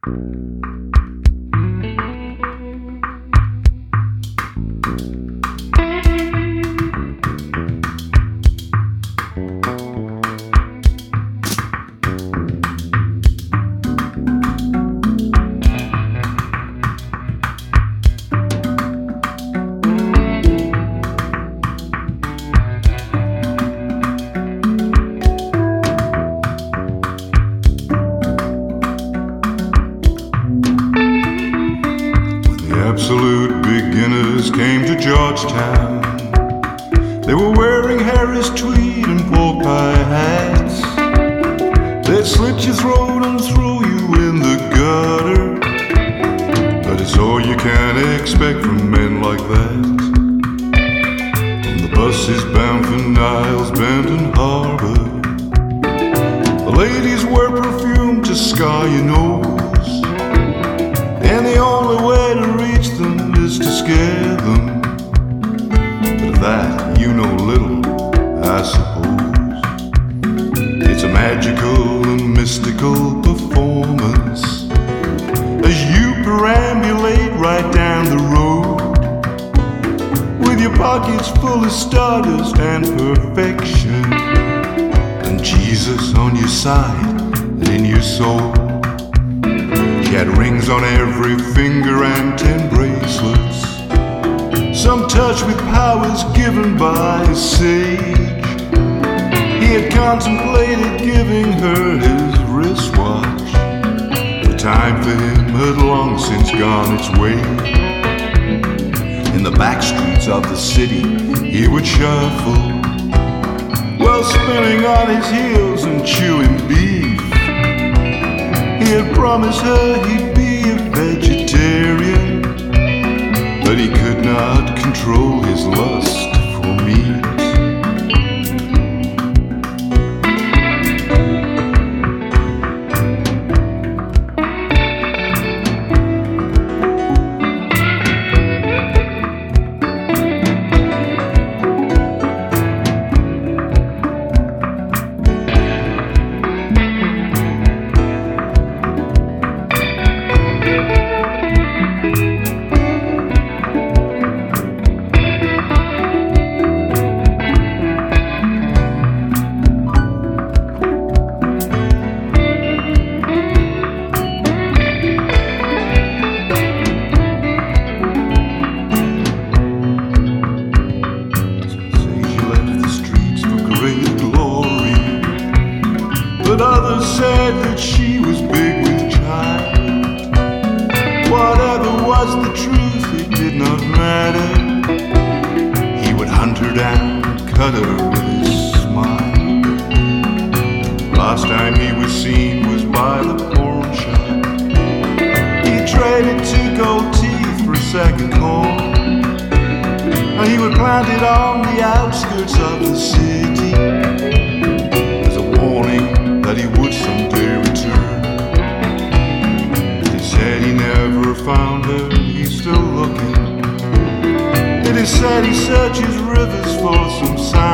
Absolute beginners came to Georgetown. They were wearing Harris tweed and pork pie hats. They'd slit your throat and throw you in the gutter. But it's all you can expect from men like that. On the buses bound for Niles, Benton Harbor, the ladies wear perfume to scar your nose, and the only way to reach them is to scare them. But of that you know little, I suppose. It's a magical and mystical performance as you perambulate right down the road, with your pockets full of stardust and perfection, and Jesus on your side and in your soul. She had rings on every finger and 10 bracelets, some touched with powers given by a sage. He had contemplated giving her his wristwatch. The time for him had long since gone its way. In the back streets of the city he would shuffle, while spinning on his heels and chewing beef. He had promised her he'd be a vegetarian, but he could not control his lust for meat. But others said that she was big with child. Whatever was the truth, it did not matter. He would hunt her down, cut her with his smile. Last time he was seen was by the pawn shop. He traded 2 gold teeth for a sack of corn. He would plant it on the outskirts of the city as a warning that he would someday return. He said he never found her, he's still looking. It is said he searches rivers for some sign